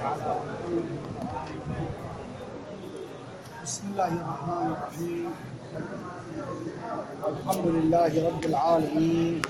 بسم الله الرحمن الرحيم. الحمد لله رب العالمين،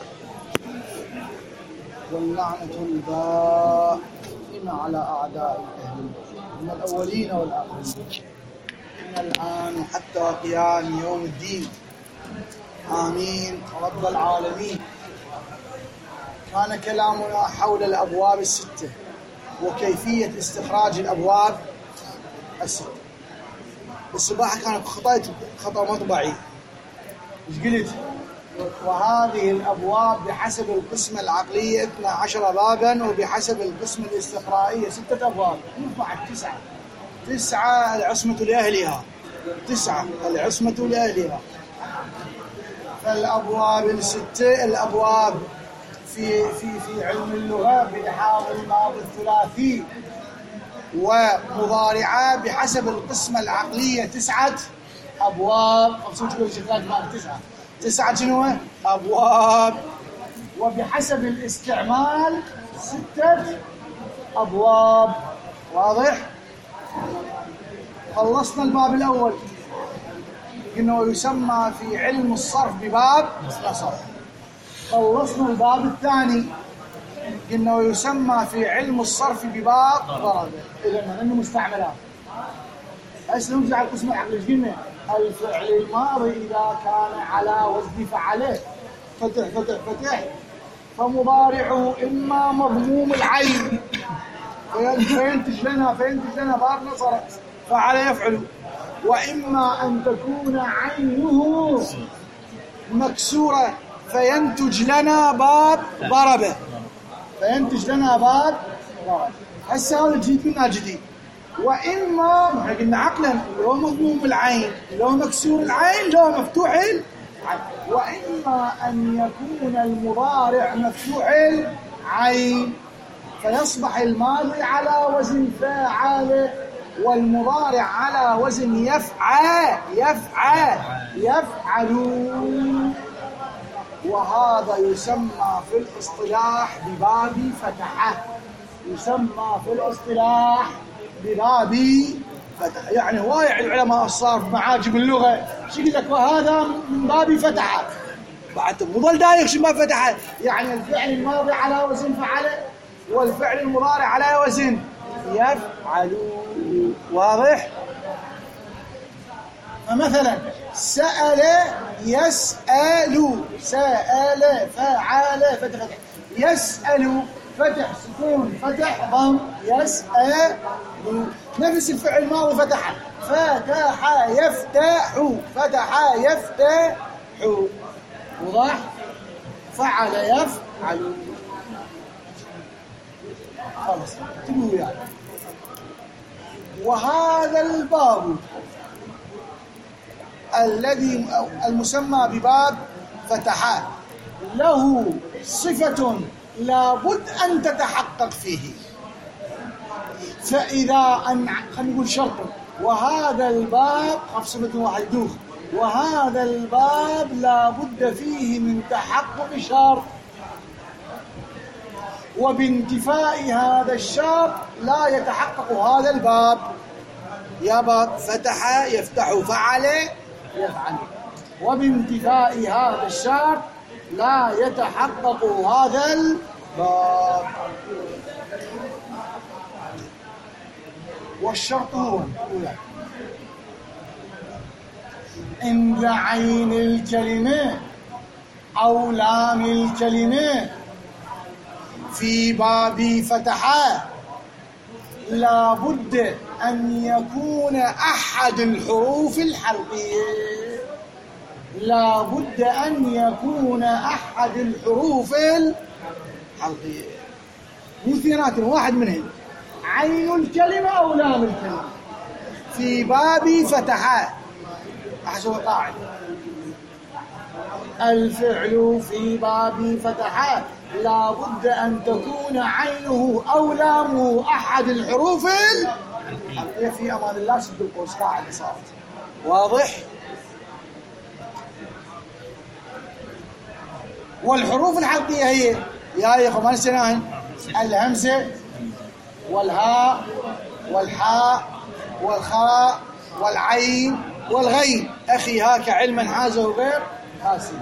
واللعنة الدائمة على أعداء الأهل من الأولين والآخرين من الآن حتى قيام يوم الدين. آمين رب العالمين. كان كلامنا حول الأبواب الستة وكيفية استخراج الأبواب الستة. الصباح كانت خطأ مطبعي. ايش قلت؟ وهذه الأبواب بحسب القسمة العقلية 12 بابا، وبحسب القسمة الاستقرائية 6 أبواب. بعد 9 العصمة لأهلها، 9 العصمة لأهلها. فالأبواب الستة الأبواب في علم اللغة بلحاظ الماضي الثلاثي ومضارعة بحسب القسمة العقلية 9 أبواب. 9 شنو؟ أبواب. وبحسب الاستعمال 6 أبواب. واضح؟ خلصنا الباب الأول، إنه يسمى في علم الصرف بباب الصرف. خلصنا الباب الثاني، إنه يسمى في علم الصرف بباب ضرب. إذا إنه مستعملات. هسه نرجع القسم العقلي. ايش قلنا؟ الفعل الماضي إذا كان على وزن فعله فتح فتح فتح فمضارعه إما مضموم العين فينتج لنا باب نصر فعل يفعل، وإما أن تكون عينه مكسورة فينتج لنا باب ضربه. هسه هذا جديد منها جديد. وإما ما قلنا عقلا اللي هو مضموم العين، اللي هو مكسور العين، اللي هو مفتوح العين. وإما أن يكون المضارع مفتوح العين فيصبح الماضي على وزن فاعل والمضارع على وزن يفعل. وهذا يسمى في الاصطلاح بباب فتحة. بباب فتحة. يعني هواي العلماء الصرف معاجم اللغة شو يقول لك؟ وهذا من باب فتحة. بعد مو ضل دايق شو ما فتحة. يعني الفعل الماضي على وزن فعل والفعل المضارع على وزن يفعل. واضح؟ فمثلا سأل يسأل، سأل فعل فتح فتح، يسأل فتح سكون فتح ضم يسأل. نفس الفعل الماضي فتح فتح يفتح. وضح؟ فعل يفعل. خلص تقول يعني. وهذا الباب الذي المسمى بباب فتحات له صفة لابد أن تتحقق فيه. فإذا خلينا نقول شرط، وهذا الباب صفة واحد دوخ، وهذا الباب لابد فيه من تحقق شرط، وبانتفاء هذا الشرط لا يتحقق هذا الباب. يا باب فتح يفتح فعل يفعل، وبانتفاء هذا الشرط لا يتحقق هذا الباب. والشرط هو عند عين الكلمة أو لام الكلمة في باب فتحة لابد أن يكون أحد الحروف الحلقية. لابد أن يكون أحد الحروف الحلقية. مثيرات واحد منهم عين الكلمة أو لام الكلمة في باب فتحة. أحسن قاعدة الفعل في باب فتحة لابد أن تكون عينه أو لامه أحد الحروف الحلقية. في أمان الله سد القوس قاعدة صارت. واضح؟ والحروف الحلقية هي يا إخوة ما نسيناهن: الهمزة والهاء والحاء والخاء والعين والغين. أخي هاك علما حازه غير حاسب.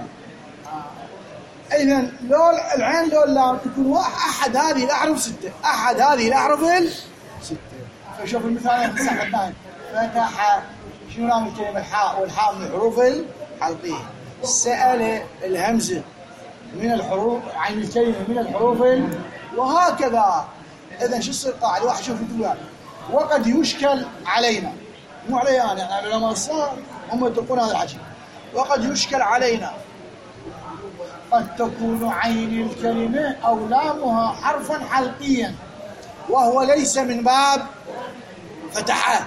إذن لول العين لول اللام يكون أحد هذه الأحرف 6، أحد هذه الأحرف 6. فشوف المثال اخذناه فتح، شنو لام الكلمة؟ الحاء، والحاء من الحروف الحلقية. سأل الهمزة من الحروف، عين الكلمة من الحروف وهكذا. إذن شو تصير قاعدة؟ واحد شوف يقول وقد يشكل علينا، مو علي أنا، يعني علماء الصار هم يطلقون هذا الحكي. وقد يشكل علينا قد تكون عين الكلمة أو لامها حرفا حلقيا وهو ليس من باب فتحة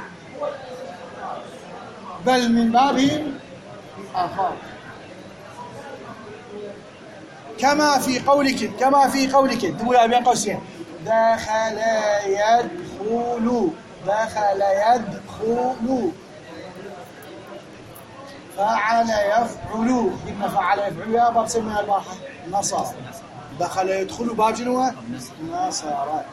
بل من باب آخر، كما في قولك تقول بين قوسين دخل يدخل، دخل يدخل، فعل يفعل. إن فعل يفعل يا باب سميها البارحة نصر. دخل يدخل باب شنو؟ نصر.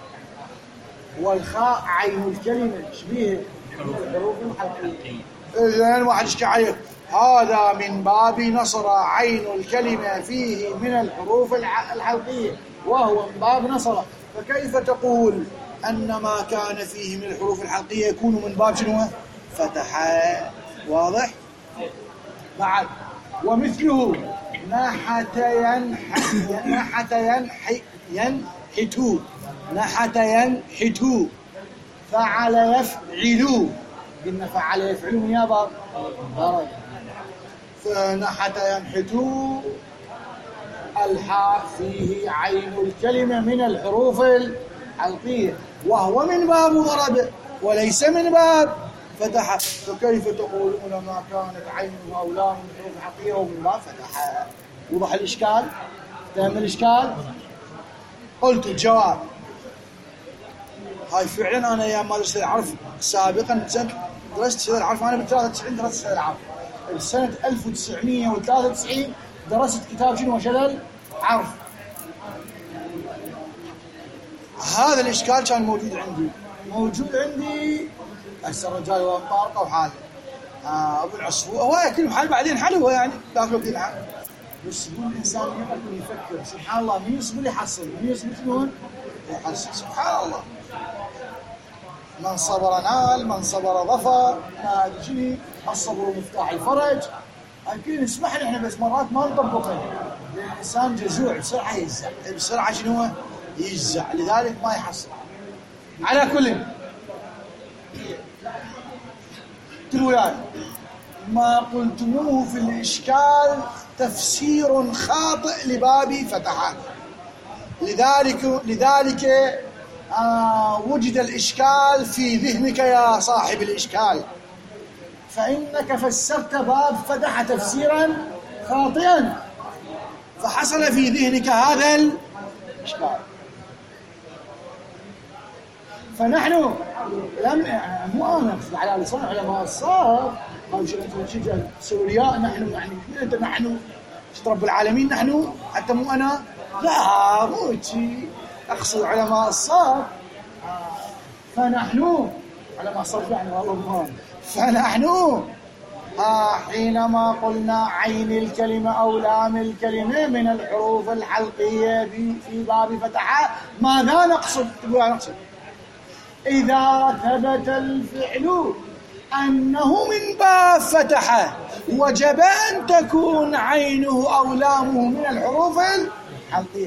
والخاء عين الكلمة شبيه الحروف الحلقية. إذن واحد يشكي عليه هذا من باب نصر، عين الكلمة فيه من الحروف الحلقية وهو من باب نصر، فكيف تقول أن ما كان فيه من الحروف الحلقية يكون من باب شنو؟ فتح. واضح؟ بعد ومثله نحت ينحت، نحت ينحت، فعل يفعل. قلنا فعل يفعل من يا باب ضرب. فنحت ينحت الحاء فيه عين الكلمة من الحروف الحلقية وهو من باب ضرب وليس من باب فتح، فكيف تقولون ما كانت عينه أو لام من الحروف الحلقية ومن باب فتح؟ وضح الإشكال؟ فهم الإشكال؟ قلت الجواب هاي فعلا أنا يا مدرسة العرف سابقا درست شهادة العرف. أنا بال93 درست شهادة العرف. سنة 1993 درست كتاب شنو شلل عرف. هذا الإشكال كان موجود عندي هسه الرجال هو مطارقه وحاله ابو العصفور هو كل محل بعدين حلو يعني ذاك الوقت الحال. بس يقول الانسان يقعد يفكر سبحان الله من يصبر يحصل، من يصبر شلون يحصل. سبحان الله، من صبر نال، من صبر ظفر. ما ادري شنو الصبر مفتاح الفرج. اكيد نسمح له احنا بس مرات ما نطبقه لان الانسان جزوع بسرعه يجزع، بسرعه شنو يجزع، لذلك ما يحصل. على كل وياي ما قلتموه في الإشكال تفسير خاطئ لباب فتحات، لذلك وجد الإشكال في ذهنك يا صاحب الإشكال، فإنك فسرت باب فتح تفسيرا خاطئا فحصل في ذهنك هذا الإشكال. فنحن لم مو انا على لسان علماء الصرف قالوا شو انتم شجع سورياء نحن يعني انت نحن رب العالمين نحن حتى مو انا، لا مو شيء اقصد علماء الصرف. فنحن علماء الصرف يعني والله فنحن حينما قلنا عين الكلمة أو لام الكلمة من الحروف الحلقية في باب فتحة ماذا نقصد؟ تقول نقصد إذا ثبت الفعل أنه من باب فتحة وجب أن تكون عينه أو لامه من الحروف الحلقية.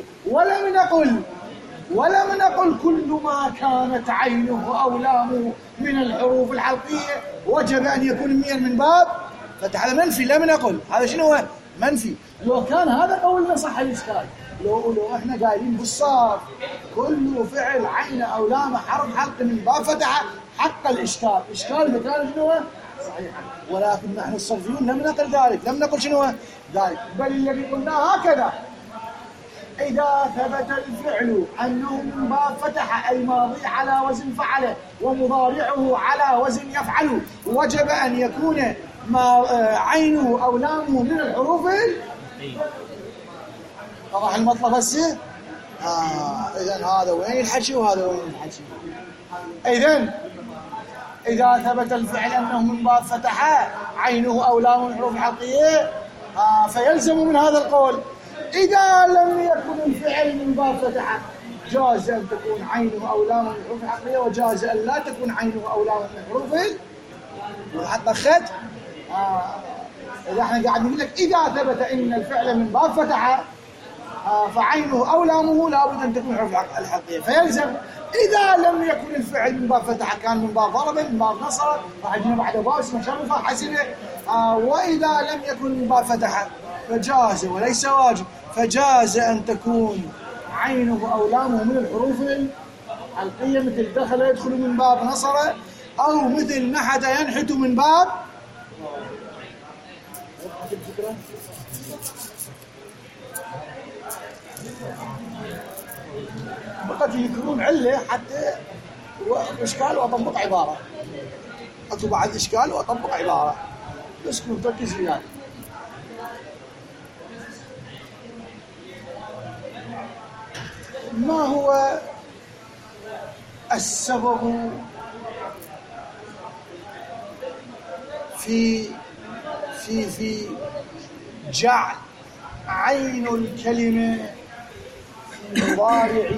ولم نقل كل ما كانت عينه أو لامه من الحروف الحلقية وجب أن يكون من باب فتحة. هذا منفي، لم نقل هذا شنو هو منفي. لو كان هذا قولنا صح الإشكال. لو احنا قايلين بالصرف كل فعل عين او لام حرف حلق من باب فتحه حق الاشكال، اشكال مكان شنو صحيح، ولكن نحن الصرفيون لم نقل ذلك، لم نقل شنو ذلك، بل الذي قلناه هكذا اذا ثبت الفعل انه من باب فتح اي ماضي على وزن فعل ومضارعه على وزن يفعل وجب ان يكون عينه او لامه من الحروف. واضح المطلب هسه؟ إذن هذا وين الحكي وهذا وين الحكي؟ إذن إذا ثبت الفعل أنه من باب فتح عينه أو لام من حروف حلقية فيلزم من هذا القول إذا لم يكن الفعل من باب فتح جاز أن تكون عينه أو لام من حروف حلقية، وجاز أن لا تكون عينه أو لام من حروف حتى الخط. إذا احنا قاعد نقول لك إذا ثبت أن الفعل من باب فتح فعينه أو لامه لابد أن تكون حروف الحلقية، فيلزم إذا لم يكن الفعل من باب فتح كان من باب ضرب من باب نصر راح يجينا بعد باب اسمه شرفه حسبه. وإذا لم يكن من باب فتح فجاز وليس واجب، فجاز أن تكون عينه أو لامه من الحروف الحلقية مثل دخل يدخل من باب نصر، أو مثل نحت ينحت من باب فقط يذكرون علة حتى إشكال وأطبق عبارة، أكتب بعد إشكال وأطبق عبارة بس كنت تركز وياي. ما هو السبب في جعل عين الكلمة في مضارع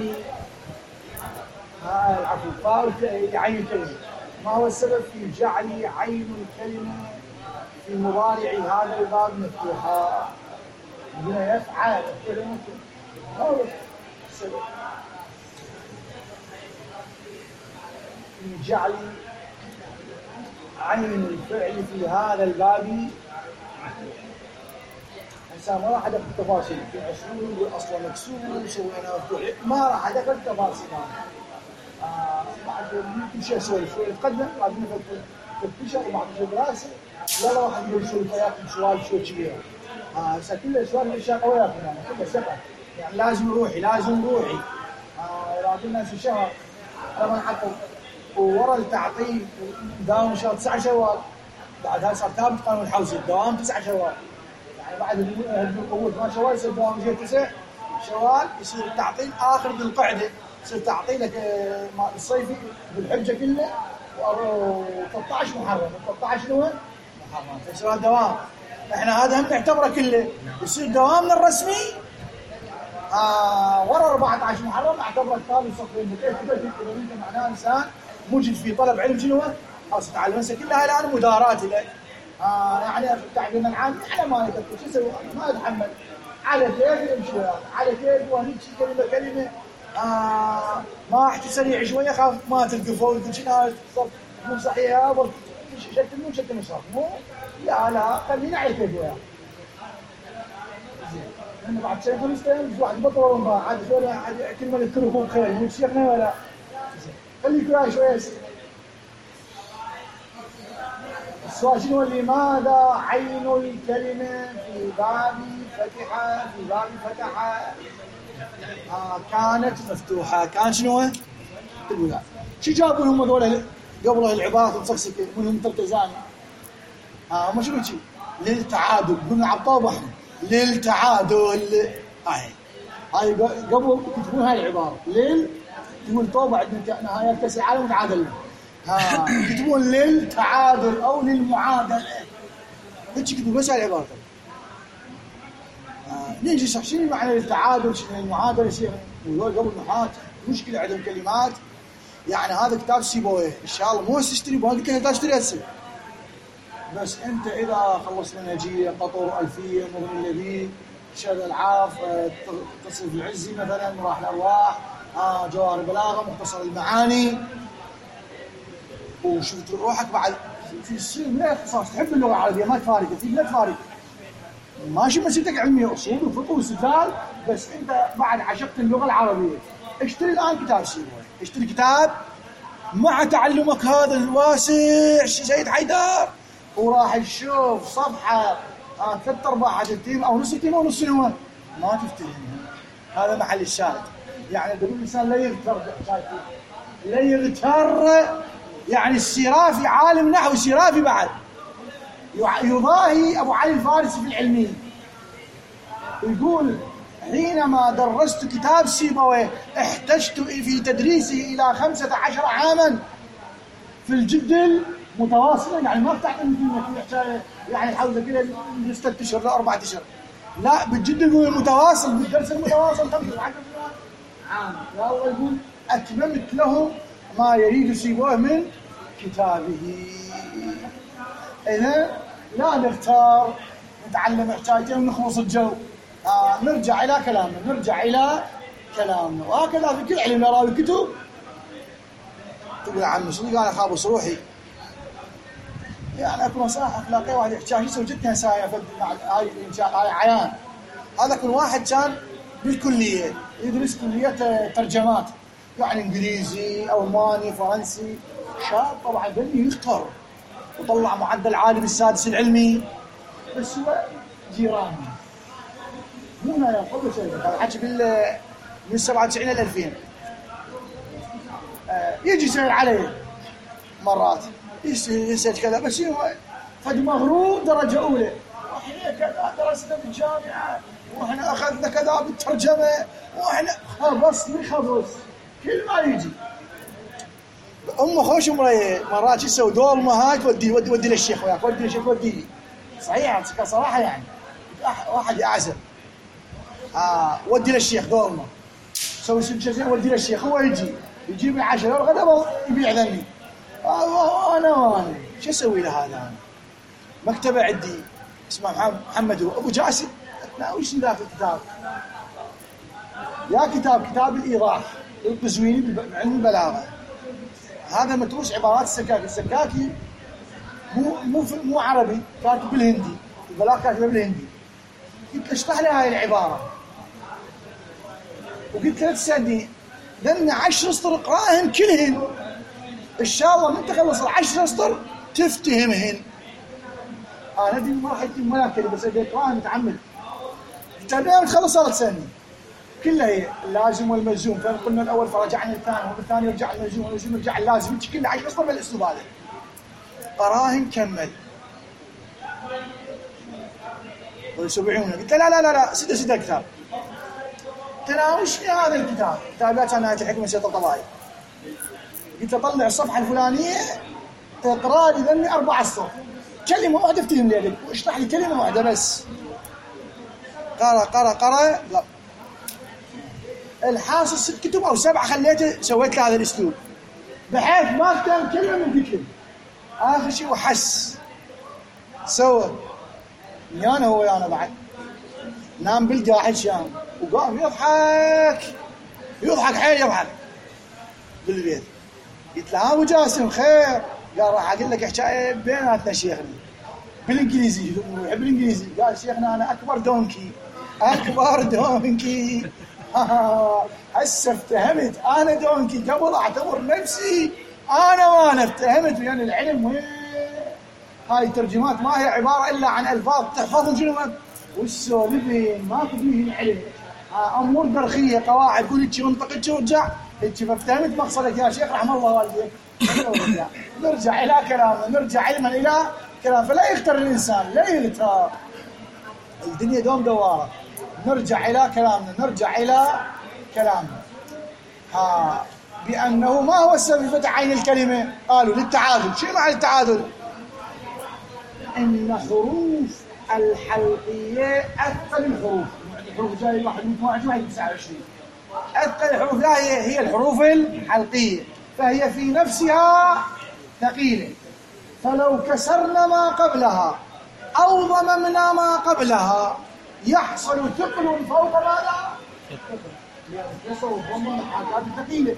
العفو عين الكلمة؟ ما هو السبب في جعل عين الكلمة في مضارع هذا الباب مفتوحا؟ هنا يفعل الكلمة، ما هو السبب في جعل عين الفعل في هذا الباب؟ إنسان ما راح أدخل التفاصيل في عشرون أصلا مكسور سوينا مفتوح، ما راح أدخل التفاصيل. بعد كل شيء أسولف شوي نتقدم، بعد نفكر تفتشر وبعد شيء دراسة، لا راح نقول شوي فياكم سؤال شوي كبير. كل سؤال الأشياء قوية كلها كلها سبعة، يعني لازم روحي إذا قلنا في شهر لما نحط وورا التعطيل داوم شهر 9 شوال، بعد هذا صار ثابت قانون الحوزة الدوام 9 شوال، يعني بعد القوة 8 شوال يصير دوام 9 شوال، يصير التعطيل آخر بالقعدة، يصير تعطيلك الصيفي بالحجة كله و13 محرم، 13 شنو؟ محرم، فيصير دوام. احنا هذا هم نعتبره كله يصير دوامنا الرسمي ورا 14 محرم، اعتبره ثاني صفرين كذا معناه انسان موجد في طلب علم شنو؟ خلاص تعلم هسه كلها الان مدارات لك. يعني تعليم العام على ما يكفي شو اسوي؟ ما اتحمل على كيف يمشي على كيف وهيك كلمه ما احكي سريع شويه خاف ما تلقفوا شنو مو صحيحه شكل مشرف مو لا خلينا على كيف وياه. لأنه بعد شيء 5 أيام واحد بطل ولا عاد شوية كلمة يذكركم بخير مو شيخنا ولا خليك وياي شوية. السؤال شنو؟ لماذا عين الكلمة في باب فتحة كانت مفتوحة؟ كان شنو؟ تقول شو جابوا لهم هذول قبل العبارات المفكسكة منهم ترتزاني؟ ما شنو شيء للتعادل، قلنا عطوه احنا للتعادل. هاي قبل يكتبون هاي العبارة تقول طوبة عندنا نهاية كأس العالم وتعادلنا، يكتبون للتعادل أو للمعادلة، هيك يكتبون بس هاي العبارة. نيجي شنو معنى للتعادل شنو المعادلة شيء قبل نحات مشكلة عندهم كلمات. يعني هذا كتاب سيبويه إن شاء الله مو تشتري بهذا كلمة تشتري هسه، بس أنت إذا خلصت منهجية قطر ألفية مضمون الذي شهد العاف تصريف العزي مثلا مراح الأرواح جوهر البلاغة مختصر المعاني وشفت روحك بعد في السن لا اختصاص تحب اللغة العربية ما تفارقه في لا تفارق ماشي مسيرتك علمية أصول وفقه واستدلال، بس أنت بعد عشقت اللغة العربية اشتري الآن كتاب سيبويه، اشتري كتاب مع تعلمك هذا الواسع سيد حيدر وراح تشوف صفحة 3/4 تكتب أو نص كلمة ونص سنوات ما تفتهم. هذا محل الشاهد. يعني تقول الإنسان لا يغتر يعني السرافي عالم نحو السرافي بعد يضاهي أبو علي الفارسي في العلمية، يقول حينما درست كتاب سيبويه احتجت في تدريسه إلى 15 عاما في الجد المتواصلة، يعني ما بتعتمد انك يعني حوالي كده من 6 اشهر ل 4 اشهر، لا بالجد المتواصل، بالدرس المتواصل 15 عام. والله يقول أتممت لهم ما يريد سيبويه من كتابه. إذا لا نختار نتعلم حكايتين ونخلص الجو. نرجع إلى كلامنا، وهكذا في كل علم نراوي كتب. تقول يا عمي شنو قال أخابص روحي؟ يعني أكو نصائح أخلاقية واحد يحكيها شو سويتها هاي عيان. هذا كل واحد كان بالكلية يدرس كلية ترجمات، يعني إنجليزي ألماني فرنسي، شاب طبعا بني يختار وطلع معدل عالي بالسادس العلمي، بس هو جيراني مو هنا قبل شيء. هذا حكي من 97 إلى 2000. يجي يسأل علي مرات يسأل كذا، بس هو فد مغرور درجة أولى، وإحنا كذا درسنا بالجامعة، وإحنا أخذنا كذا بالترجمة، وإحنا خبص كل ما يجي أمه خوش مرات يسوي دولمة هاي ودي للشيخ وياك، ودي للشيخ ودي صحيح صراحة يعني واحد أعزل ودي للشيخ دولمة سوي شيء ودي للشيخ، هو يجيب العشرة والغدا يبيع ذني. أنا شو أسوي له هذا؟ أنا مكتبة عندي اسمه محمد أبو جاسم، لا وش ذاك الكتاب؟ يا كتاب الإيضاح للقزويني بعلم البلاغة. هذا متروس عبارات السكاكي مو عربي، كاتب بالهندي، البلاغة كاتبه بالهندي. قلت اشرح لي هاي العبارة، وقلت له تسألني لأن 10 أسطر اقرأهم كلهن إن شاء الله من تخلص 10 أسطر تفتهمهن. أنا دي ما راح يتم ولا كلمة، بس أبي أقرأها متعمد. التربية بتخلص صارت سنة كلها هي اللازم والملزوم، فقلنا الأول فرجعنا الثاني، والثاني يرجع الملزوم، والملزوم يرجع اللازم، كلها 10 أسطر بالأسلوب هذا. قراهن كمل ويسبعونه. قلت لا سد الكتاب. تناوش في هذا الكتاب كتابات نهاية الحكمة سيد الطبائي. قلت طلع الصفحة الفلانية اقرأ لي ذني 4 أسطر، كلمة واحدة افتهم لي واشرح لي كلمة واحدة بس. قرأ لا الحاصل 6 كتب أو 7 خليته سويت له هذا الأسلوب بحيث ما افتهم كلمة من كتب. آخر شيء وحس سوى يانا هو يانا بعد نام بالقاعد شام وقام يضحك حيل يضحك بالبيت. قلت له أبو جاسم خير؟ قال راح أقول لك حكاية بيناتنا شيخنا بالإنجليزي. يحب الإنجليزي. قال شيخنا أنا أكبر دونكي هسه افتهمت أنا دونكي قبل أعتبر نفسي أنا افتهمت. يعني العلم هاي ترجمات ما هي عبارة إلا عن ألفاظ تحفظ الجنوب والسولفين ماكو فيه العلم، أمور درخية قواعد قول إتشي منطقة ورجع إتشي فافتهمت مقصدك يا شيخ رحمه الله والديك. نرجع إلى كلامنا، نرجع علما إلى كلام، فلا يختار الإنسان لا يغتر، الدنيا دوم دوارة. نرجع إلى كلامنا بأنه ما هو السبب فتح عين الكلمة؟ قالوا للتعادل. شو معنى التعادل؟ إن حروف الحلقية أثقل الحروف. الحروف جاي 1 أثقل الحروف لا هي الحروف الحلقية، فهي في نفسها ثقيلة، فلو كسرنا ما قبلها أو ضممنا ما قبلها يحصل ثقل فوق ماذا؟ يحصل ضمن الحركات الثقيلة.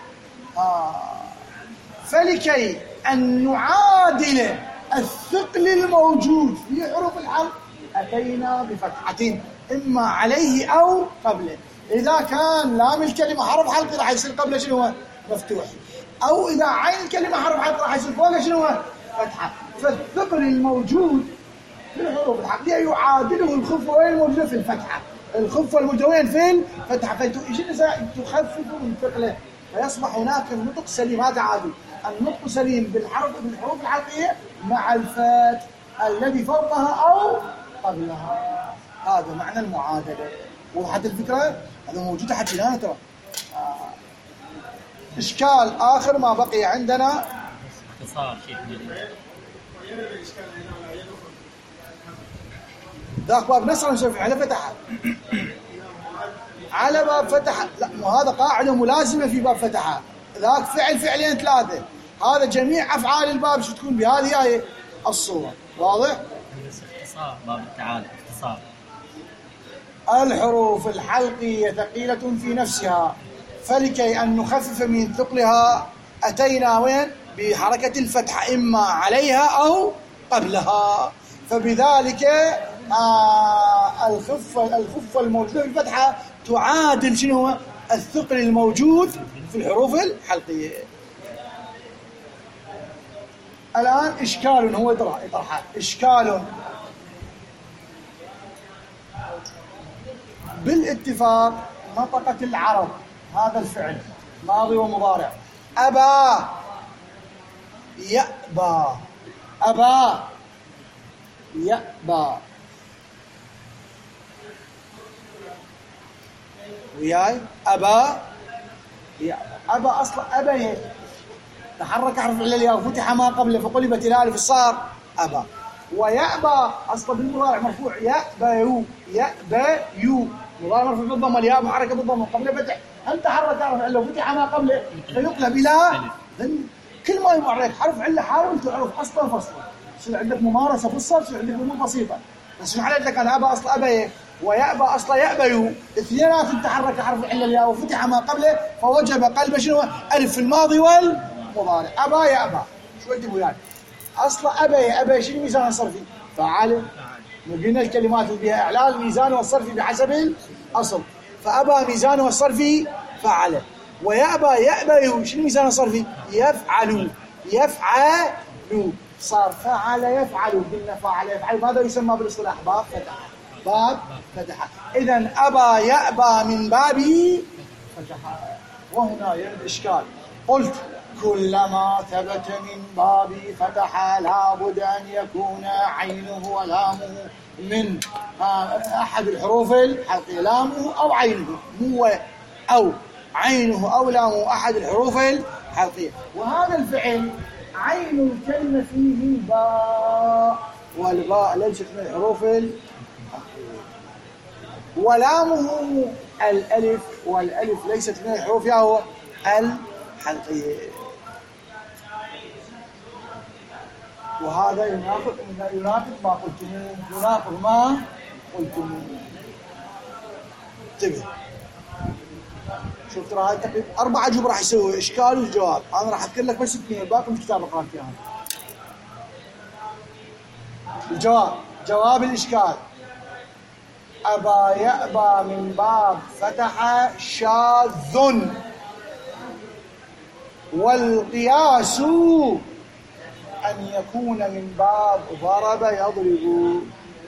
فلكي أن نعادل الثقل الموجود في حروف الحلق أتينا بفتحتين إما عليه أو قبله. إذا كان لام الكلمة حرف حلق راح يصير قبله شنو؟ مفتوح، أو إذا عين الكلمة حرف حلق راح يصير فوقه شنو؟ فتحة. فالثقل الموجود في الحروف الحلقية يعادله الخفة الموجودة في الفتحة، الخفة الموجودة وين؟ في الفتحة، فتخفف من ثقله فيصبح هناك النطق سليم. هذا عادي، النطق سليم بالحروف الحلقية مع الفات الذي فوقها أو قبلها. هذا معنى المعادلة. وضحت الفكرة؟ هذا موجود حكيناه ترى. إشكال آخر ما بقي عندنا اختصار شيء ذاك باب نصر نسوي على فتحة على باب فتحة. لا مو هذا قاعدة ملازمة في باب فتحة، ذاك فعل فعلين ثلاثة، هذا جميع أفعال الباب شو تكون بهذه هاي الصورة. واضح؟ اختصار باب التعالى اختصار. الحروف الحلقية ثقيلة في نفسها، فلكي أن نخفف من ثقلها أتينا وين؟ بحركة الفتحة إما عليها أو قبلها، فبذلك الخفة الموجودة في الفتحة تعادل شنو هو؟ الثقل الموجود في الحروف الحلقية. الآن إشكال هو يطرح إشكال بالاتفاق. نطقت العرب هذا الفعل ماضي ومضارع، أبى يأبى، أبى يأبى، وياي أبى يأبى. أبى أصلا أبى تحرك حرف العلة وفتح ما قبله فقلبت الألف صار أبى. ويأبى أصلا بالمضارع مرفوع، يأبى يأبى مضارع مرفوع بالضم، الياء محركة بالضم قبل فتح، هل تحرك حرف العلة وفتح ما قبله فيقلب إلى كل ما يمر عليك حرف علة حاول تعرف أصلا فصلا. يصير عندك ممارسة في الصرف، يصير عندك أمور بسيطة. بس شو عليك أنا أبى أصلا أبى ويأبى أصلا يأبى، اثنينات تحرك حرف العلة الياء وفتح ما قبله فوجب قلب شنو؟ ألف في الماضي والمضارع. أبى يأبى شو انتبهوا يعني؟ أصلا أبى شنو ميزان الصرفي؟ فعال. قلنا الكلمات اللي بها إعلال الميزان والصرفي بحسب الأصل، فأبى ميزان والصرفي فعل، ويأبى يأبى شنو ميزان الصرفي؟ يفعل يفعل، صار فعل يفعل. قلنا فعل يفعل، ماذا يسمى بالاصطلاح؟ باب فتحة، باب فتحة. إذن أبى يأبى من باب فتحة. وهنا يرد إشكال. قلت كلما ثبت من باب فتحة لابد أن يكون عينه ولامه من أحد الحروف الحلقية، لامه أو عينه، مو أو عينه أو لامه أحد الحروف الحلقية. وهذا الفعل عين الكلمة فيه باء، والباء ليست من الحروف الحلقية، ولامه الألف، والألف ليست من الحروف هو الحلقية. وهذا يناقض ما قلتموه، يناقض ما قلتموه. انتبه، شوف ترى هاي تقريبا 4 جمل راح يسوي اشكال وجواب. انا راح اذكر لك بس 2 باقي الكتاب اقرا فيها. الجواب، جواب الاشكال: أبى يأبى من باب فتح شاذ، والقياس أن يكون من باب ضرب يضرب.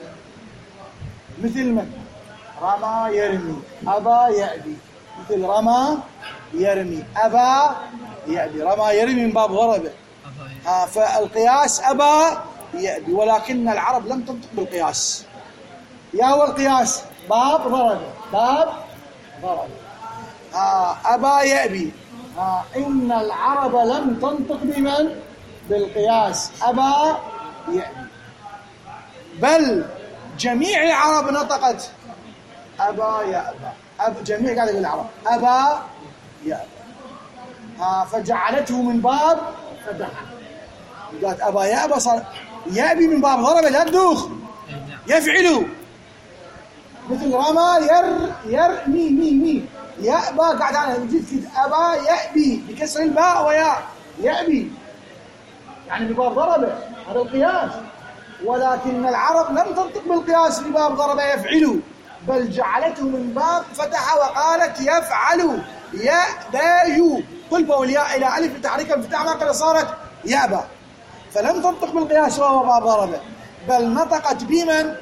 مثل من؟ رمى يرمي، أبى يأبي. مثل رمى يرمي، أبى يأبي. رمى يرمي من باب ضرب، فالقياس أبى يأبي، ولكن العرب لم تنطق بالقياس. يا هو القياس باب ضرب، باب ضرب. أبى يأبي. إن العرب لم تنطق بمن؟ بالقياس، أبى يأبي. بل جميع العرب نطقت أبى يأبى. جميع قاعدة بالعرب أبى يأبى. فجعلته من باب فتحة. قالت أبى يأبى صار يأبي من باب ضرب، لا تدوخ يفعل. مثل رمى يرمي مي يأبى، قاعد أنا جيت أبى يأبي بكسر الباء وياء يأبي، يعني بباب ضرب، هذا القياس. ولكن العرب لم تنطق بالقياس بباب ضرب يفعل، بل جعلته من باب فتح وقالت يفعل يأبى، قلبه والياء إلى ألف بتحريك الفتح ما قد صارت يأبى. فلم تنطق بالقياس وهو باب ضرب، بل نطقت بمن؟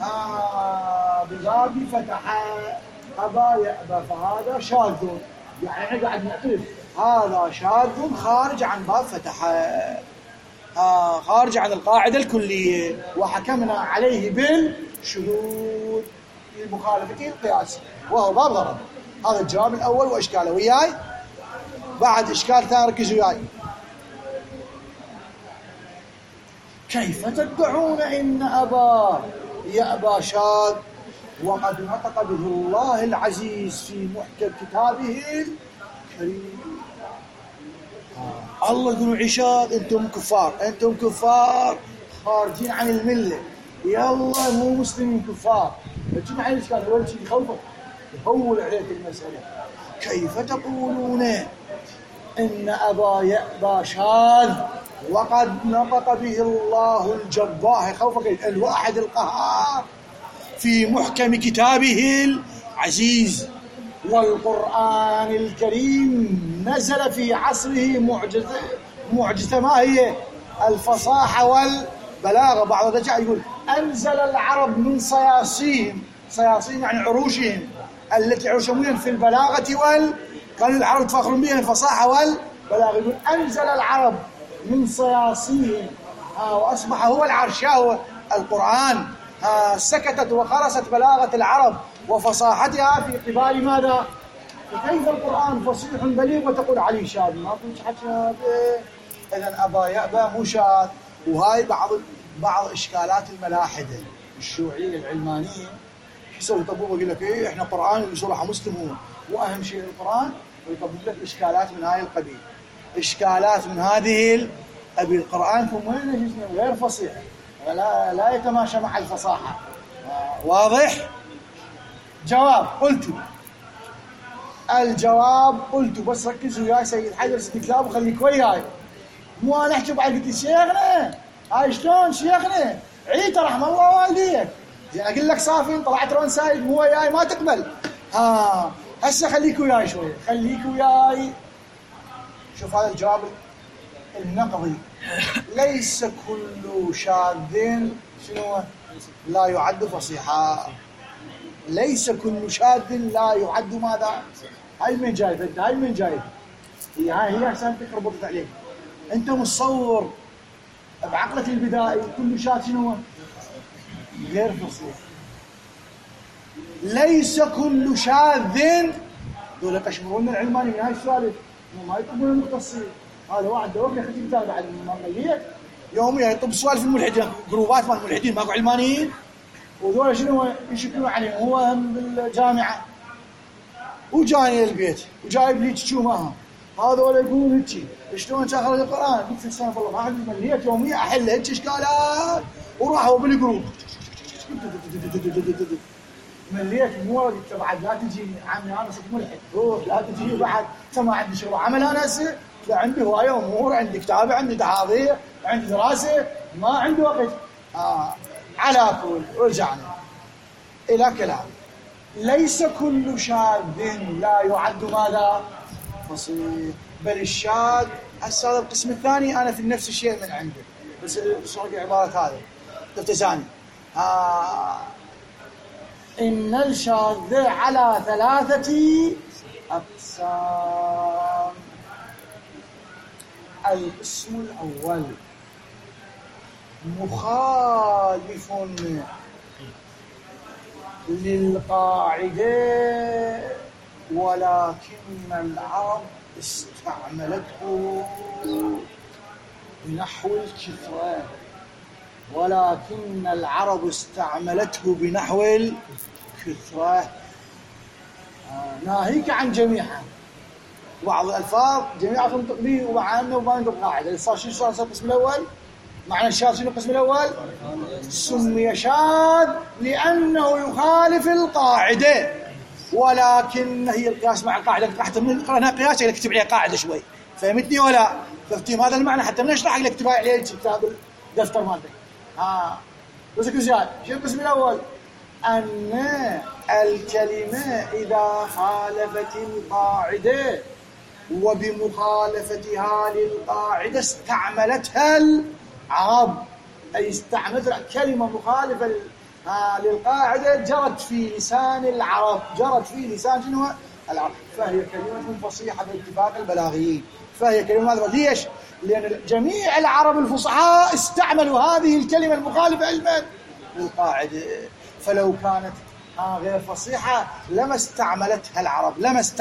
بباب فتح. أبى يأبى، فهذا شاذ، يعني قاعد نعترف هذا شاذ خارج عن باب فتح، خارج عن القاعدة الكلية، وحكمنا عليه بالشذوذ. لمخالفته القياس، وهو باب غرض. هذا الجواب الأول وإشكاله وياي. بعد إشكال ثاني ركزوا وياي. كيف تدعون إن أبا يأبى شاذ وقد نطق به الله العزيز في محكم كتابه الكريم؟ الله يقولون عشاد، انتم كفار خارجين عن المله، يلا مو مسلمين كفار. لكن عن الاشكال اول شيء يخوفك، يهول عليك المساله. كيف تقولون ان ابا يأبى شاذ وقد نطق به الله الجبار، يخوفك الواحد القهار في محكم كتابه العزيز، والقرآن الكريم نزل في عصره معجزة ما هي؟ الفصاحة والبلاغة. بعض الرجال يقول أنزل العرب من صياصيهم يعني عروشهم التي عروشهم في البلاغة كانوا العرب يتفاخرون بها الفصاحة والبلاغة. يقول أنزل العرب من صياصيهم وأصبح هو العرش هو القرآن. سكتت وخرست بلاغة العرب وفصاحتها في قبال ماذا؟ فكيف القرآن فصيح بليغ وتقول عليه شاذ؟ ما كنت حكي. إذن أبا يأبى مو شاذ. وهاي بعض إشكالات الملاحدة الشيوعية العلمانية. يسوي يطبقوا يقول لك إيه إحنا قرآن يصلح مسلم هو، وأهم شيء القرآن، ويطبق لك إشكالات من هاي القبيل. إشكالات من هذه القبيل. القرآن غير فصيح ولا يتماشى مع الفصاحة. واضح؟ جواب قلت. الجواب قلت، بس ركزوا وياي سيد حجر استكلاب وخليك وياي. مو انا احكي بعد قلت شيخنا هاي شلون شيخنا عيته رحم الله والديك، زين اقول لك صافين طلعت رون سايد مو وياي ما تقبل. هسه خليك وياي شويه، خليك وياي. شوف هذا الجواب النقضي. ليس كل شاذ شنو لا يعد فصيحا. ليس كل شاذ لا يعد ماذا؟ هاي من جايب، هاي من جايب. هي عشان تربطت عليك. انت متصور بعقلك البدائي كل شاذ شنو؟ غير فصيح. ليس كل شاذ. دول يقشمرون العلماني من هاي السوالف، ما يطبون المختصين. هذا واحد دوبني خدي يتابع المملية يوميا يطب سوالف الملحدين، جروبات مال الملحدين ماكو علمانيين، وذول شنو يشكلون عليهم. هو بالجامعة وجاني البيت وجايب لي تشومها، هذول يقولون هيك شلون تاخذ القرآن؟ قلت السنة والله ما عندي ملية يوميا احل هيك اشكالات، وراحوا بالجروب مليت مو قلت بعد لا تجيني عمي انا صرت ملحد، روح لا تجيني بعد ما عندي شغل عمل انا هسه، عندي هوايه امور، عندي كتابه، عندي تحاضير، عندي دراسه، ما عندي وقت. على كل رجعنا الى كلام. ليس كل شاذ لا يعد ماذا؟ فصيح. بل الشاذ هسه هذا القسم الثاني انا في نفس الشيء من عندي، بس بصوره عباره هذه تفتزاني. إن الشاذ على 3 أقسام. القسم الأول مخالف للقاعدة ولكن العرب استعملته بنحو الكثرة، ولكن العرب استعملته بنحو الكثرة. ناهيك عن جميعها. بعض الألفاظ جميعها تنطق به ومع أنه ما ينطق قاعدة. صار شو صار القسم الأول؟ معنى الشاذ شنو القسم الأول؟ سمي شاذ لأنه يخالف القاعدة، ولكن هي القياس مع القاعدة. حتى من قرأنا قياس يكتب عليها قاعدة شوي، فهمتني ولا؟ فهمتي هذا المعنى حتى من أشرح لك اكتبها عليه كتاب الدفتر مالتك. بس كذا شو القسم الأول؟ أن الكلمة إذا خالفت القاعدة وبمخالفتها للقاعدة استعملتها العرب، أي استعملت كلمة مخالفة للقاعدة جرت في لسان العرب، جرت في لسان شنو؟ العرب، فهي كلمة فصيحة باتفاق البلاغيين. فهي كلمة ماذا؟ ليش؟ لأن جميع العرب استعملوا هذه الكلمة المخالفة للقاعدة. فلو كانت غير فصيحة لما استعملتها العرب،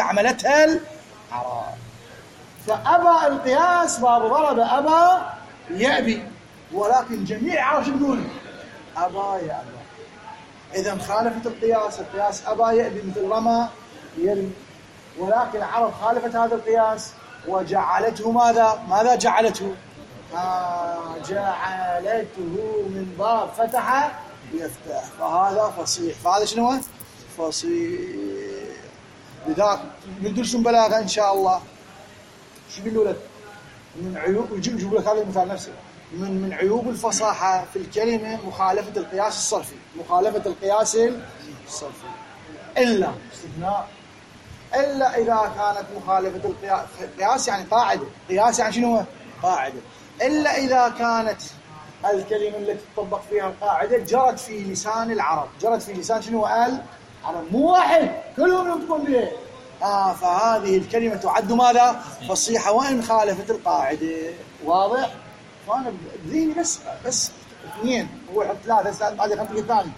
فأبى القياس باب ضرب أبى يأبي، ولكن جميع العرب شو يقول؟ أبى يأبى. إذا خالفت القياس أبى يأبي مثل رمى يرمي، ولكن العرب خالفت هذا القياس وجعلته ماذا جعلته؟ جعلته من باب فتح يفتح، فهذا فصيح. فهذا شنو هو؟ فصيح. لذلك ندرس بلاغة إن شاء الله. شو يقولوا لك؟ من عيوب، يجيب لك هذا المثال نفسه، من عيوب الفصاحة في الكلمة مخالفة القياس الصرفي، إلا استثناء، إلا إذا كانت مخالفة القياس يعني قاعدة، قياس يعني شنو هو؟ قاعدة. إلا إذا كانت الكلمة التي تطبق فيها القاعدة جرت في لسان العرب، جرت في لسان شنو؟ العرب، مو واحد كلهم ينطقون بها، فهذه الكلمة تعد ماذا؟ فصيحة وإن خالفت القاعدة. واضح؟ فأنا بذيني بس اثنين، هو يحط ثلاثة، بعد يحط الثاني.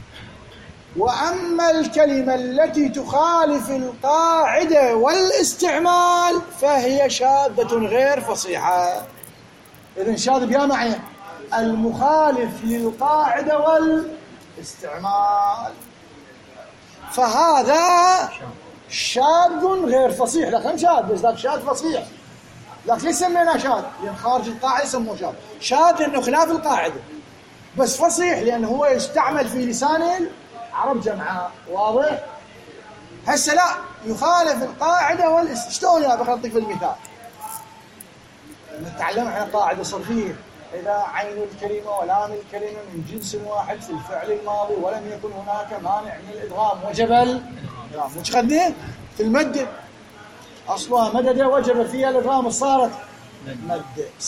وأما الكلمة التي تخالف القاعدة والاستعمال فهي شاذة غير فصيحة. إذن شاذ بها معنى المخالف للقاعدة والاستعمال، فهذا شاذ غير فصيح. لكن شاذ، بس ذاك شاذ فصيح، لكن ليس سميناه شاذ لأن خارج القاعدة يسموه شاذ. شاذ لأنه خلاف القاعدة، بس فصيح لأنه هو يستعمل في لسان العرب جمعاء. واضح؟ هسه لا يخالف القاعدة شلون يا بخلطك في المثال؟ نتعلم احنا قاعدة صرفية، إذا عين الكلمة ولام الكلمة من جنس واحد في الفعل الماضي ولم يكن هناك مانع من الإدغام وجب الإدغام. وش خدناه؟ في المد أصلها مدد وجب فيها الإدغام، صارت مد.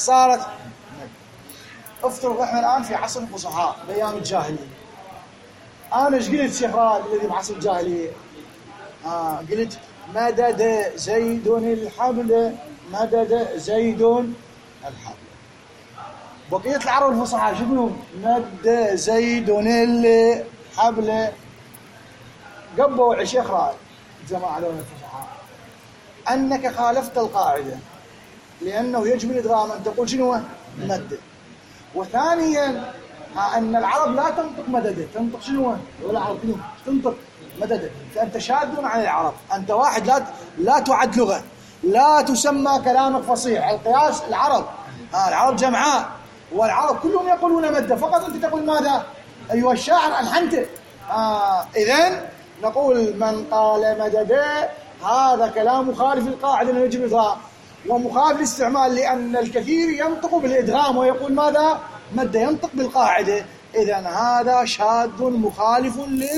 افترض احنا الآن في عصر الفصحاء بأيام الجاهلية. أنا ايش قلت شيخ رائد الذي بعصر الجاهلية؟ قلت مدد زيد الحبل، مدد زيد الحبل. بقية العرب الفصحاء شو يقولون؟ مد زيد الحبل. قبوا يا شيخ رائد جماعة لون الفصحاء أنك خالفت القاعدة، لأنه يجب الإدغام أن تقول شنو؟ مد. وثانيا أن العرب لا تنطق مدد، تنطق شنو؟ والعرب كلهم تنطق مدد، فأنت شاذ عن العرب، أنت واحد لا تعد لغة، لا تسمى كلامك فصيح. القياس العرب العرب جمعاء، والعرب كلهم يقولون مد، فقط أنت تقول ماذا؟ أيها الشاعر ألحنت. إذن نقول من قال مدد هذا كلام مخالف القاعدة أنه يجب الإدغام، ومخالف الاستعمال لأن الكثير ينطق بالإدغام ويقول ماذا؟ مد، ينطق بالقاعدة. إذن هذا شاذ مخالف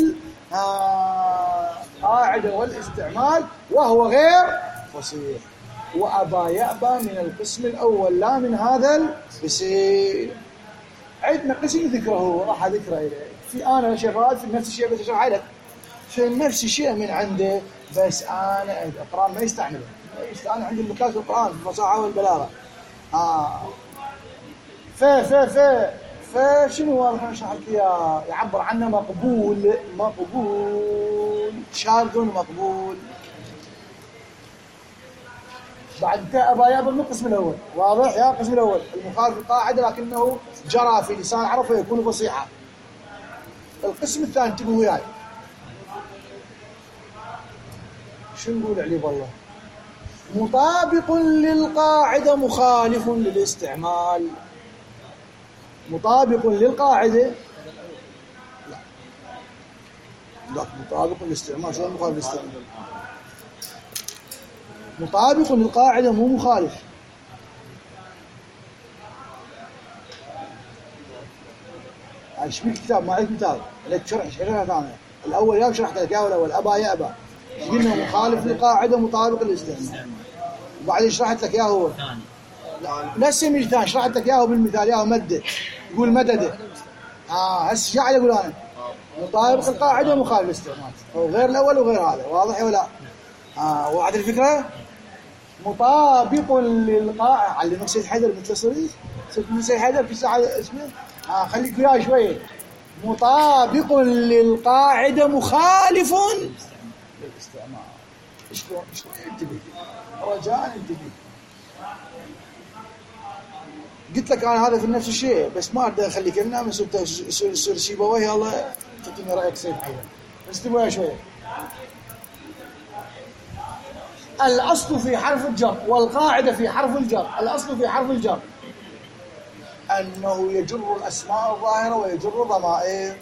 للقاعدة والاستعمال وهو غير فصيح. وأبى يأبى من القسم الأول لا من هذا القسم. عندنا قسم ذكره راح أذكره إليك في أنا شفاعات في نفس الشيء، بس أشرح لك في نفس الشيء من عنده، بس أنا القرآن ما يستعمله. أنا عندي المكان في القرآن في الفصاحة والبلاغة. شنو هو أشرح لك يعبر عنه؟ مقبول شاذ مقبول. بعد أبى يأبى من القسم الأول. واضح يا؟ القسم الأول المخالف القاعدة لكنه جرى في لسان العرب فيكون فصيحة. القسم الثاني انتبهوا وياي، شو نقول عليه؟ والله مطابق للقاعدة مخالف للاستعمال. مطابق للقاعدة لا مطابق للاستعمال. شو مخالف للاستعمال؟ مطابق للقاعدة مو مخالف. شبيه الكتاب ما عليك مثال لك شرحها ثانية. الأول يا شرحت لك يا الأول أبى يأبى قلنا مخالف للقاعدة مطابق للاستعمال، وبعدين شرحت لك إياه هو نفس المثال، شرحت لك إياه بالمثال إياه مد، يقول مدد. هسه شو قاعد أقول أنا؟ مطابق القاعدة مخالف للاستعمال، هو غير الأول وغير هذا. واضح ولا؟ واحد الفكرة؟ مطابق للقاعدة. علمك سيد حيدر مثل صريح، سيد حيدر في ساعة اسمه خليك وياه شوية. مطابق للقاعدة مخالف للاستعمال. شلون انتبه رجاء انتبه. قلت لك انا هذا في نفس الشيء بس ما اقدر اخليك ننام يصير سيبويه. الله تعطيني رايك سيد حيدر بس تبغى شويه. الاصل في حرف الجر والقاعده في حرف الجر. الاصل في حرف الجر انه يجر الاسماء الظاهره ويجر الضمائر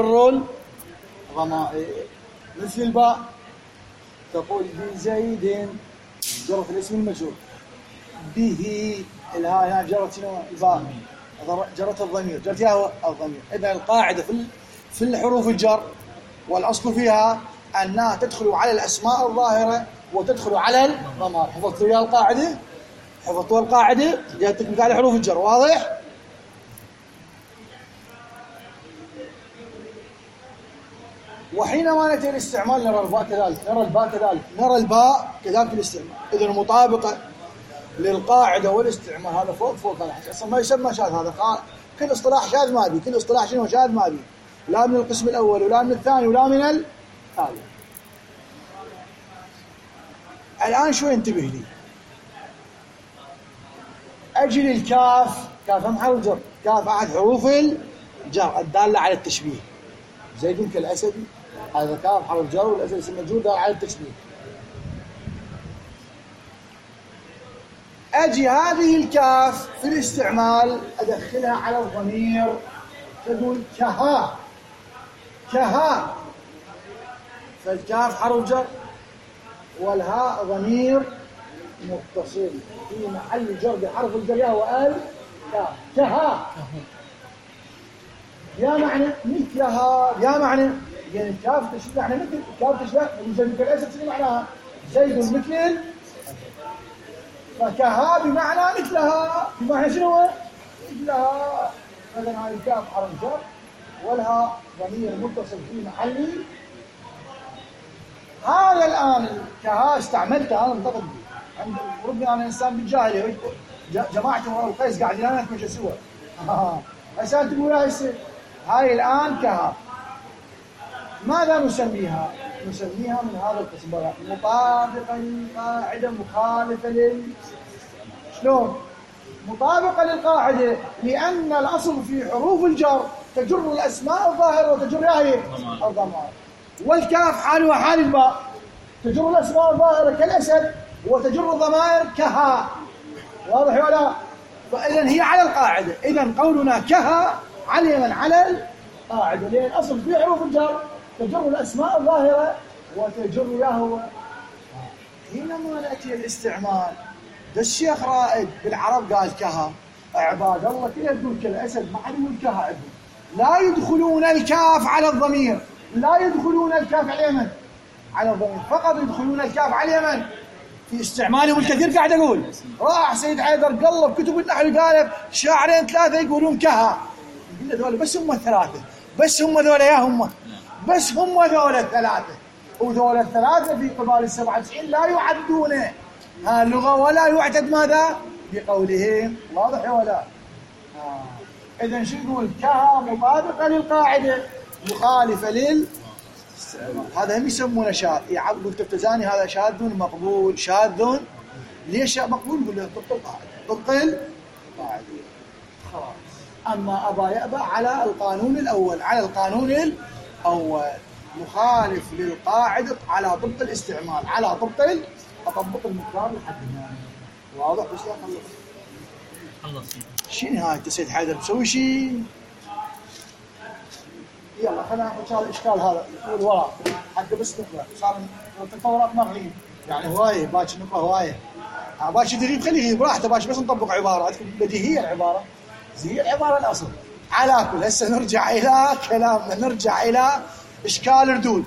مثل الباء تقول بزيد جرت الاسم المجرور. به الهاء هنا جرت شنو؟ الباء جرت الضمير جرت ياهو الضمير. اذا القاعده في الحروف الجر والاصل فيها انها تدخل على الاسماء الظاهره وتدخل على الضمائر. حفظتوا يا القاعده؟ حفظتوا القاعده؟ جاتك مثال حروف الجر واضح؟ وحينما نأتي الاستعمال نرى الباء كذلك الاستعمال. إذا مطابقة للقاعدة والاستعمال هذا فوق أصلا ما يسمى شاذ. هذا كل اصطلاح شاذ ما بي. كل اصطلاح شنو شاذ ما بي. لا من القسم الأول ولا من الثاني ولا من الثالث. الآن شو انتبه لي. أجل الكاف. كاف هم حرف جر. كاف أحد حروف الجر الدالة على التشبيه. زيد كالأسد هذا كاف حرف جر والأسد اسم مجرور دال على التشبيه. أجي هذه الكاف في الاستعمال أدخلها على الضمير تقول كها. فالكاف حرف جر والهاء ضمير متصل في محل جر بحرف الجر وال كها. يا معنى مثلها. يا معنى يعني الكاف تشبه معنى مثل. الكاف تشبه زيد كالأسد شنو معناها؟ زيد مثل. فكها بمعنى مثلها. بمعنى شنو؟ مثلها. إذا هذه الكاف حرف جر والها ضمير متصل في محل. هذا الآن كها استعملتها أنا انضبط عند ربنا أنا إنسان بالجاهلية. جماعة امرؤ القيس قاعدين أنا كل سوا. عشان تقول هاي الآن كها. ماذا نسميها؟ نسميها من هذا القسم مطابقة للقاعدة مخالفة شلون؟ مطابقة للقاعدة لأن الأصل في حروف الجر تجر الأسماء الظاهرة وتجر الضمائر. والكاف حالها حال الباء تجر الأسماء الظاهرة كالأسد وتجر الضمائر كها. واضح ولا؟ فإذا هي على القاعدة. إذا قولنا كها علما على القاعدة لأن الأصل في حروف الجر تجر الأسماء الظاهرة وتجر يهو. حينما نأتي الاستعمال ده الشيخ رائد بالعرب قال كها. عباد الله كلها تقول كالأسد ما حد يقول كها عندهم. لا يدخلون الكاف على الضمير. لا يدخلون الكاف على اليمن على الضمير فقط يدخلون الكاف على اليمن في استعمالهم الكثير. قاعد أقول راح سيد حيدر قلب كتب النحو قال شاعرين ثلاثة يقولون كها. قلنا ذولا بس هم الثلاثة. بس هم ذولا يا هم. بس هم ذولا الثلاثة. وذولا الثلاثة في قبال 97 لا يعدون اللغة ولا يعتد ماذا بقولهم. واضح ولا؟ إذن شو يقول كها مطابقة للقاعدة مخالفة للاستعمال. هذا هم يسمونه شاذ. يعبد التفتزاني هذا شاذ مقبول. شاذ ليش مقبول؟ يقول له طبق القاعدة. طبق القاعدة خلاص. أما أبا يأبى على القانون الأول. على القانون الأول مخالف للقاعدة على طبق الاستعمال. على طبق أطبق المقدار لحد هنا. واضح بس لا خلص. شنو هاي سيد حيدر بسوي شيء؟ يلا خلينا ناخذ الاشكال هذا والوراء حتى بس نقرا. صار التطورات مغرب يعني هوايه باكر نقرا هوايه. باكر تغيب خليه يغيب براحته. باكر بس نطبق عباره بديهيه العباره زي العباره الاصل. على كل هسه نرجع الى كلامنا. نرجع الى اشكال ردود.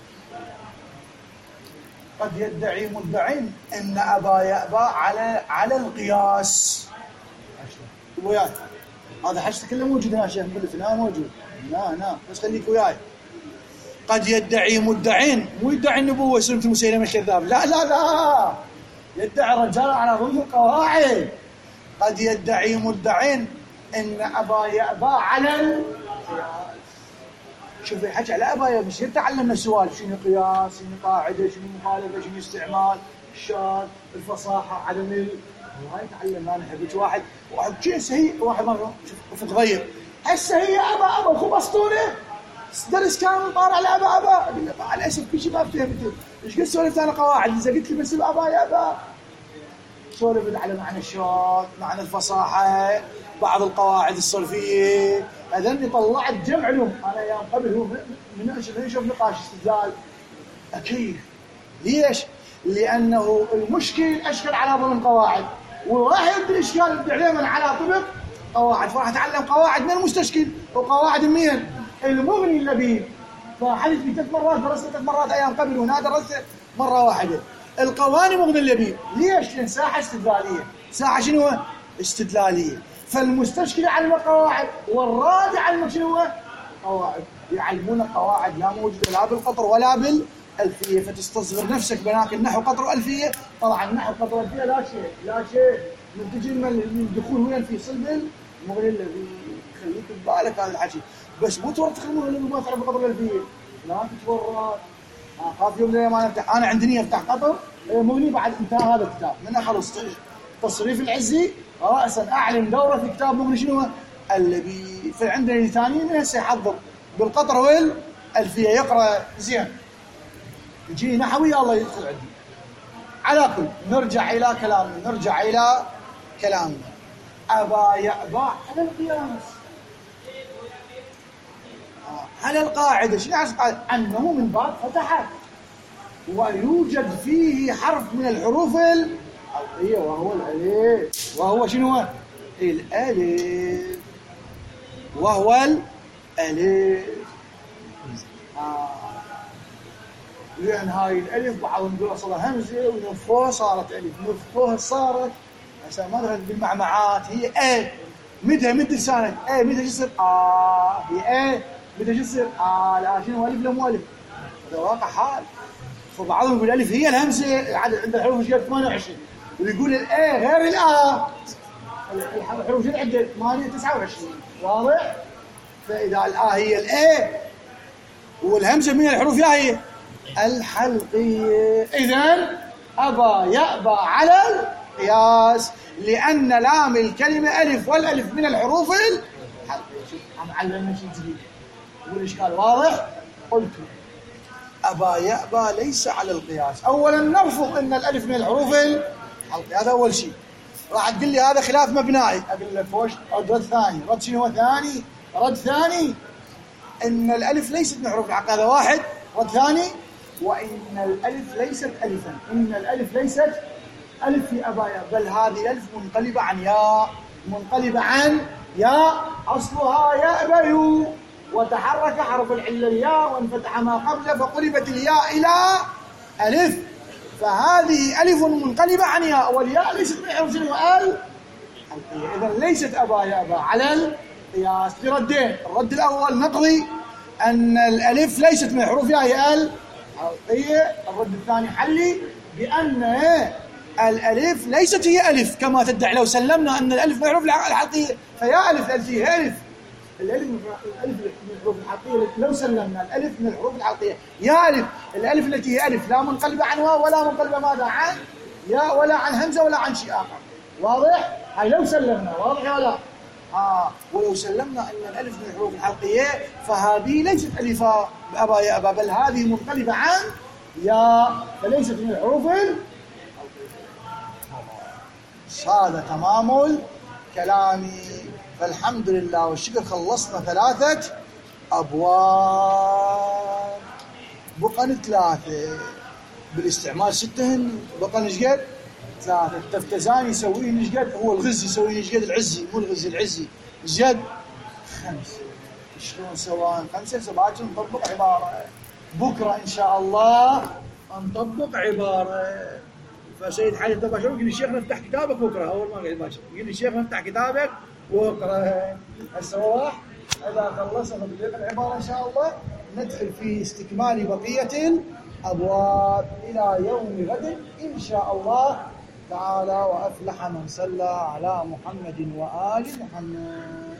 قد يدعي مدعي ان ابا يأبى على القياس. وياي هذا حشد كله موجود هنا شيخ نقول لا موجود. لا بس خليك وياي. قد يدعي مدعين مو يدعي النبوة سلمة مسيلمة الكذاب. لا يدعي الرجال على ضد القواعد. قد يدعي مدعين ان ابا يأبى على القياس. شوف يحكي على أبايا بس تعلمنا السؤال شنو قياس شنو قاعدة شنو مخالفة شنو استعمال الشاذ الفصاحة عدم هاي تعلمنا نحب واحد جنس هي واحد مرة شوف تغير هسه هي أبا خبصتونه درس كامل طار على أبا أقول له مع الأسف كل شيء ما فهمته إيش قد سولفت أنا قواعد إذا قلت لي بس الأبا يا أبا سولفت على معنى الشاذ معنى الفصاحة بعض القواعد الصرفية أذني طلعت جمع علوم أنا أيام قبل هو من يشوف نقاش استدلال أكيد ليش؟ لأنه المشكل أشكل على ضمن قواعد وراح يبدأ الإشكال يبدأ عليه على طبق قواعد فراح أتعلم قواعد من المستشكل وقواعد مين؟ المغني اللبيب فحدث لي 3 مرات درست 3 مرات أيام قبل وهنا درست مرة واحدة القوانين مغني اللبيب ليش؟ لأن ساحة استدلالية ساحة شنو؟ استدلالية فالمستشكل علم قواعد والرادع علم شنو؟ قواعد يعلمون قواعد لا موجودة لا بالقطر ولا بالألفية فتستصغر نفسك بناك النحو قطر وألفية طبعا النحو قطر وألفية لا شيء من تجي من الدخول وين في صلب المغني الذي خليك ببالك هذا الحكي بس مو تورط المغني اللي ما تعرف قطر والألفية لا تتورط خاف يوم ما نفتح انا عندي نيه افتح قطر مغني بعد انتهى هذا الكتاب من خلص تصريف العزي راسا اعلن دوره في كتاب مغني شنو اللي في عندنا ثاني من هسه يحضر بالقطر والالفيه يقرا زين يجي نحوي الله يدخل عندي على كل نرجع الى كلامنا ابا يأبى على القياس على القاعدة شنو يعني القاعدة؟ أنه من باب فتحت ويوجد فيه حرف من الحروف الحلقية وهو الألف وهو شنو؟ الألف وهو الألف لأن هاي الألف بعضهم يقول أصلها همزة ونفوها صارت ألف نفوها صارت هسه ما أدري بالمعمعات هي مد لسانك متى يصير هي متى يصير لا شنو ألف لا مو ألف هذا واقع حال فبعضهم يقول ألف هي الهمزة عند الحروف مش 28 ويقول غير الحروف شنو عندك 29 واضح فإذا هي والهمزة من الحروف يا هي الحلقية إذن أبى يأبى على القياس لأن لام الكلمة ألف والألف من الحروف الحلقية شوف عم علمنا شيء جديد والإشكال واضح قلت أبى يأبى ليس على القياس أولا نرفض أن الألف من الحروف الحلقية هذا أول شيء راح تقول لي هذا خلاف مبنائي أقول لك فوش رد ثاني رد شنو هو ثاني رد ثاني أن الألف ليست من حروف الحلقية هذا واحد رد ثاني وإن الألف ليست ألفا إن الألف ليست ألف في أبايا بل هذه الألف منقلبة عن ياء منقلبة عن ياء أصلها يأبي وتحرك حرف العلة الياء وانفتح ما قبله فقلبت الياء إلى ألف فهذه ألف منقلبة عن ياء والياء ليست من حروف الحلقية إذا ليست أبايا على القياس لردين الرد الأول نقضي أن الألف ليست من حروف ياء هي الحلقية الرد الثاني حلي بأن الألف ليست هي ألف كما تدعي لو سلمنا أن الألف من حروف الحلقية فيا ألف التي هي ألف الألف من الحروف الحلقية لو سلمنا الألف من الحروف الحلقية يا ألف الألف التي هي ألف لا منقلبة عن واو ولا منقلبة ماذا عن يا ولا عن همزة ولا عن شيء آخر واضح؟ هاي لو سلمنا واضح ولا ولو سلمنا أن الألف من الحروف الحلقية فهذه ليست ألفا بأبا يا أبا بل هذه منقلبة عن يا فليست من الحروف هذا تمام كلامي فالحمد لله والشكر خلصنا 3 أبواب بقى 3 بالاستعمال 6 بقى نشقد 3 التفتزان يسويه نشقد هو الغزي يسويه نشقد العزي مو الغزي العزي نشقد 5 شلون سواء 5 7 نطبق عبارة بكرة إن شاء الله نطبق عبارة فسيد حاج الدباشر يقول لي شيخ نفتح كتابك بكره اول ما قال الباشر يقول لي شيخ نفتح كتابك واقرا هسه اذا خلصنا تطبيق العباره ان شاء الله ندخل في استكمال بقيه الابواب الى يوم غد ان شاء الله تعالى وافلح من صلى على محمد وال محمد.